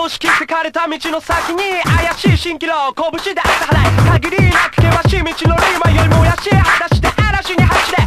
葬式ってかれた道の先に怪しい蜃気楼拳で朝払い限りなく険しい道のり迷いもやし裸足で嵐に走れ